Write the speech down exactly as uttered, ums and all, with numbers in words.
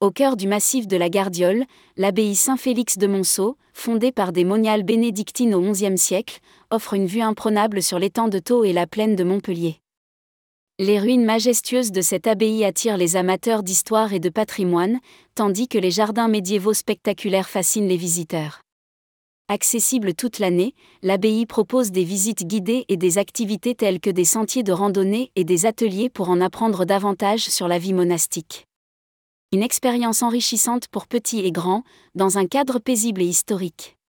Au cœur du massif de la Gardiole, l'abbaye Saint-Félix de Monceau, fondée par des moniales bénédictines au onzième siècle, offre une vue imprenable sur l'étang de Thau et la plaine de Montpellier. Les ruines majestueuses de cette abbaye attirent les amateurs d'histoire et de patrimoine, tandis que les jardins médiévaux spectaculaires fascinent les visiteurs. Accessible toute l'année, l'abbaye propose des visites guidées et des activités telles que des sentiers de randonnée et des ateliers pour en apprendre davantage sur la vie monastique. Une expérience enrichissante pour petits et grands, dans un cadre paisible et historique.